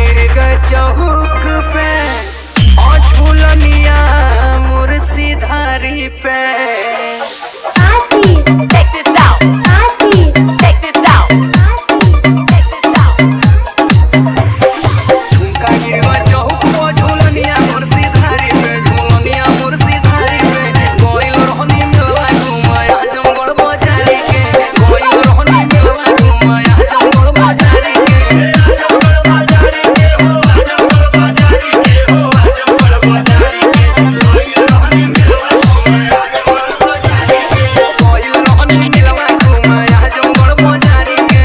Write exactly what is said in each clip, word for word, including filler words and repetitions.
चौक पे और झूलनिया मुर्शिदारी पे। Check this out. Check this out. झुमका गिरवा चौक पे झूलनिया मुर्शिदारी पे, झूलनिया मुर्शिदारी पे। गोइल रोहनी मिलवा घुमाया आजमगढ़ बाजारी के, गोइल रोहनी मिलवा घुमाया आजमगढ़ बाजारी के। आजमगढ़ बाजारी के हो, आजमगढ़ बाजारी के हो, आजमगढ़ बाजारी के। गोइल रोहनी मिलवा घुमाया आजमगढ़ बाजारी के, गोइल रोहनी मिलवा घुमाया आजमगढ़ बाजारी के।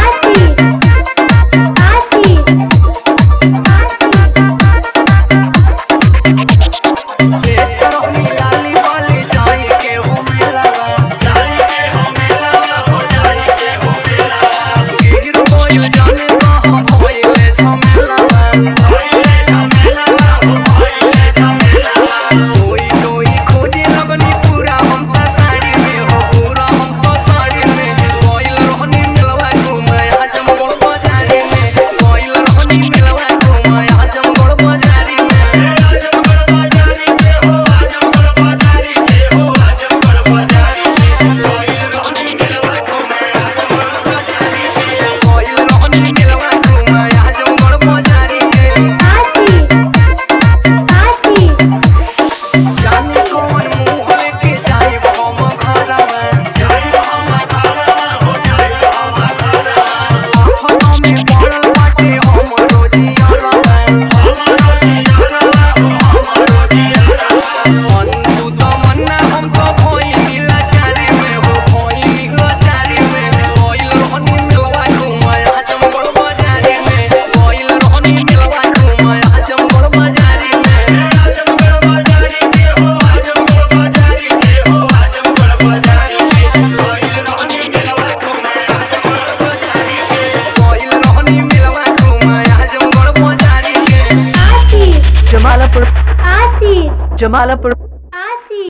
लाली वाली जाई के हो मेलावा, जाई के हो मेलावा, हो जाई के हो मेलावा। गिर बोयो जाने कहाँ भइले झमेलावा, भइले झमेलावा, हो भइले झमेलावा। कोई कोई खोजे लगनी पूरा हम तो साड़ी में हो, पूरा हम तो साड़ी में। गोइल रोहनी मिलवा घुमाया आजमगढ़ बाजारी में, गोइल रोहनी मिलवा घुमाया आजमगढ़ बाजारी में। आजमगढ़ बाजारी के हो, आजमगढ़ बाजारी के हो, आजमगढ़ बाजारी के। गोइल रोहनी मिलवा घुमाया आजमगढ़ बाजारी के, गोइल रोहनी मिलवा घुमाया आजमगढ़ बाजारी के। जाने कौन मुँह लेके जाइब हम घरवा, जाइब हम घरवा, हो जाइब हम घरवा। आँखों में पड़ल बाटे हमरो जियरवा, हमरो जियरवा, हो हमरो जियरवा। अंतु तमन्ना हम तो भइली लाचारी में हो, भइली लाचारी में। गोइल रोहनी मिलवा घुमाया आजमगढ़ बाजारी में, गोइल रोहनी मिलवा घुमाया आजमगढ़ बाजारी में। आजमगढ़ बाजारी के हो, आजमगढ़ बाजारी के हो, आजमगढ़ बाजारी के। गोइल रोहनी मिलवा घुमाया आजमगढ़ बाजारी के, गोइल रोहनी मिलवा घुमाया आजमगढ़ बाजारी के। जमालपुर आशीष जमालपुर